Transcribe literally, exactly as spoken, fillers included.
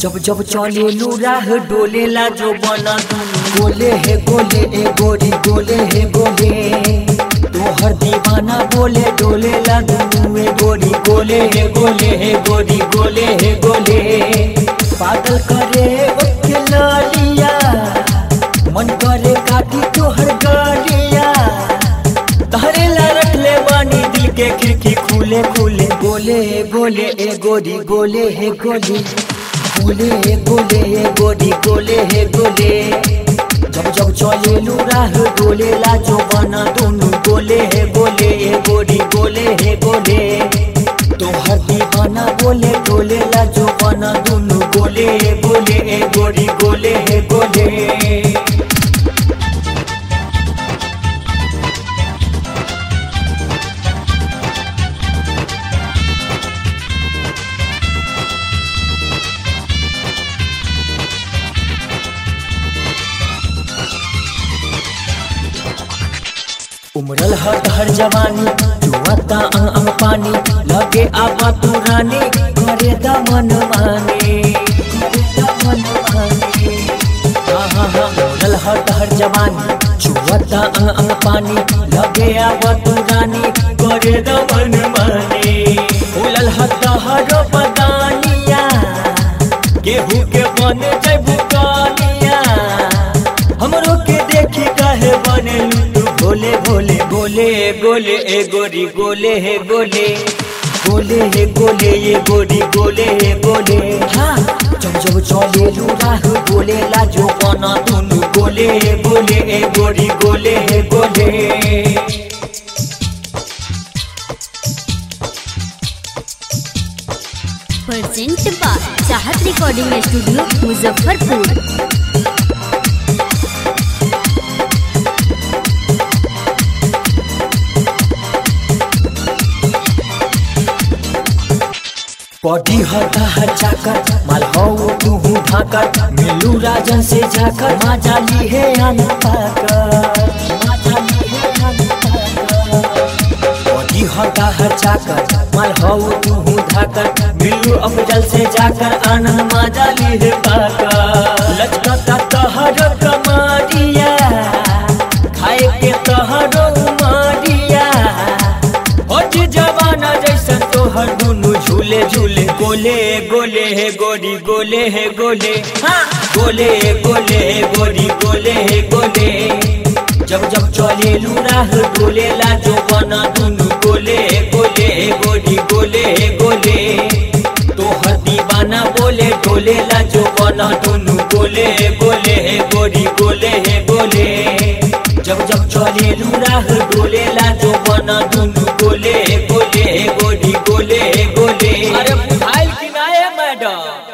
जब जब चले राह डोलेला जो बना गोले है गोले ए गोरी गोले है गोले तोहर दीवाना बोले डोलेला दुनू ए गोरी गोले है गोले है गोरी गोले है गोले पागल करे ओके लालिया मन करे काटी तोहर गालिया तहरे ला रख ले बानी दिल के खिड़की खुले खुले गोले गोले ए गोरी गोले है गोले गोले है गोले है गोरी गोले है गोले जब जब चले राह डोलेला जो बना दोनों गोले है गोले है गोरी गोले है गोले तोहर दीवाना बोले डोलेला जो बना दोनों गोले है गोले है गोरी गोले है गोले उमरल हर हर जवानी जुआता अंग अंग पानी लगे आबा तू रानी करे दमन माने करे दमन माने हाँ हाँ हाँ उमरल हर हर जवानी जुआता अंग अंग पानी लगे आबा तू रानी करे दमन माने उलल हर हर बदानिया गेहूं के बन जाय बुकानिया हमरो के देखी काहे बने गोले गोले गोले गोले ए गोरी गोले है गोले गोले है गोले ये गोरी गोले है गोले हाँ जब जब चले राह डोलेला जो बना दोनों गोले है गोले ए गोरी गोले है गोले present by Chahat recording studio Muzaffarpur. पटी हटा हर चाकर माल हो तू ढाकर मिलू राजन से जाकर माँ जाली है आना पाकर माँ जाली है आना पाकर पटी हटा हर चाकर माल हो तू ढाकर मिलू अफजल से जाकर आना माँ जाली है पाकर लचकता तहर कमारिया खाए के तहरो मारिया होठ जवाना जैसा तोहर दुनू झूले झूले गोले गोले है गोरी गोले है गोले हाँ गोले गोले है गोरी गोले है गोले जब जब चले राह डोलेला जो बना दोनों गोले गोले है गोरी गोले है गोले तोहर दीवाना बोले डोलेला जो बना दोनों गोले गोले है गोरी गोले है गोले जब जब चले राह डोलेला जो बना दोनों गोले गोले गोरी गोले गोले अरे बुझाइल कि ना मैडम।